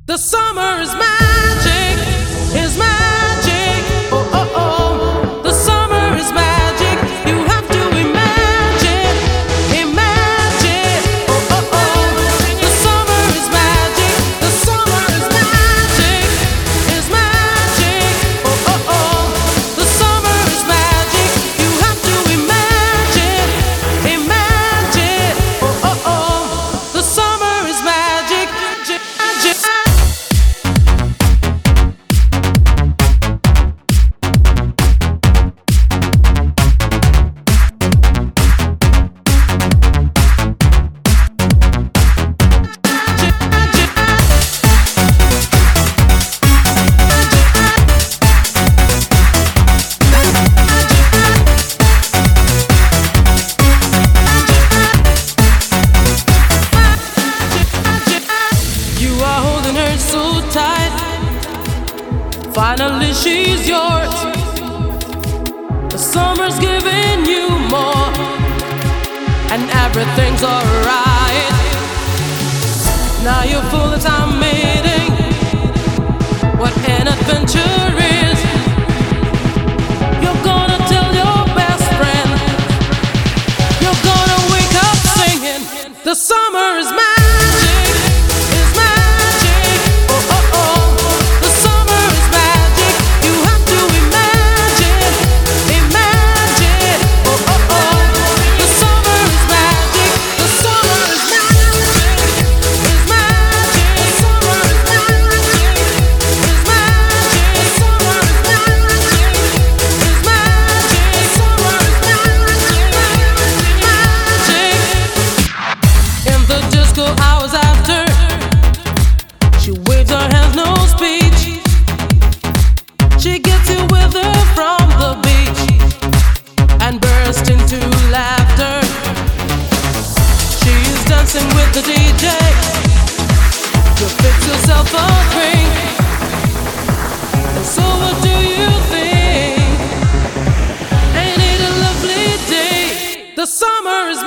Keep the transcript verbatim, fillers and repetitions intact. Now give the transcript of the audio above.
The summer is magic, is magic. Oh, oh, oh. The summer is magic. You have to imagine, imagine. Oh, oh, oh. The summer is magic. The summer is magic, is magic. Oh, oh, oh. The summer is magic. You have to imagine, imagine. Oh, oh, oh. The summer is magic, magic. So tight, finally she's yours. The summer's giving you more, and everything's alright. Now you're full of time meeting what an adventure is. You're gonna tell your best friend, you're gonna wake up singing, the summer is magic. Hours after, she waves her hands, no speech. She gets you with her from the beach and bursts into laughter. She's dancing with the D J. You fix yourself a drink, and so what do you think? Ain't it a lovely day? The summer is